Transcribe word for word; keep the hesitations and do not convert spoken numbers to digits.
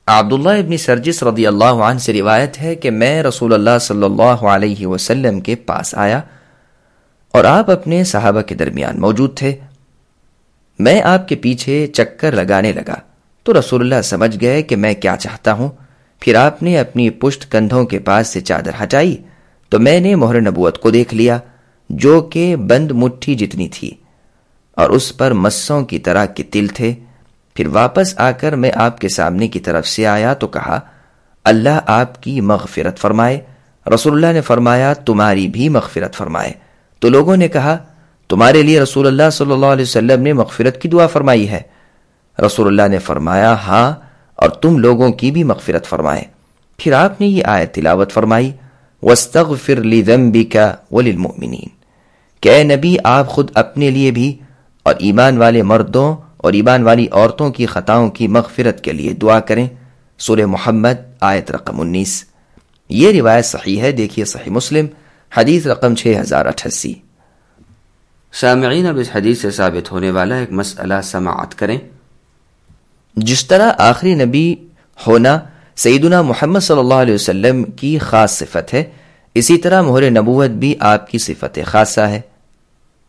عبداللہ ابن سرجس رضی اللہ عنہ سے روایت ہے کہ میں رسول اللہ صلی اللہ علیہ وسلم کے پاس آیا اور آپ اپنے صحابہ کے درمیان موجود تھے۔ میں آپ کے پیچھے چکر لگانے لگا تو رسول اللہ سمجھ گئے کہ میں کیا چاہتا ہوں۔ پھر آپ نے اپنی پشت کندھوں کے پاس سے چادر ہٹائی تو میں نے مہر نبوت کو دیکھ لیا، جو کہ بند مٹھی جتنی تھی اور اس پر مسوں کی طرح کے تل تھے۔ پھر واپس آ کر میں آپ کے سامنے کی طرف سے آیا تو کہا، اللہ آپ کی مغفرت فرمائے۔ رسول اللہ نے فرمایا، تمہاری بھی مغفرت فرمائے۔ تو لوگوں نے کہا، تمہارے لیے رسول اللہ صلی اللہ علیہ وسلم نے مغفرت کی دعا فرمائی ہے؟ رسول اللہ نے فرمایا، ہاں، اور تم لوگوں کی بھی مغفرت فرمائے۔ پھر آپ نے یہ آیت تلاوت فرمائی، وَاسْتَغْفِرْ لِذَنْبِكَ وَلِلْمُؤْمِنِينَ، کہ اے نبی آپ خود اپنے لیے بھی اور ایمان والے مردوں اور ایمان والی عورتوں کی خطاؤں کی مغفرت کے لیے دعا کریں۔ سورہ محمد آیت رقم انیس۔ یہ روایت صحیح ہے، دیکھیے صحیح مسلم حدیث رقم چھ ہزار اٹھاسی۔ سامعین، اب اس حدیث سے ثابت ہونے والا ایک مسئلہ سماعت کریں۔ جس طرح آخری نبی ہونا سیدنا محمد صلی اللہ علیہ وسلم کی خاص صفت ہے، اسی طرح مہر نبوت بھی آپ کی صفت خاصہ ہے۔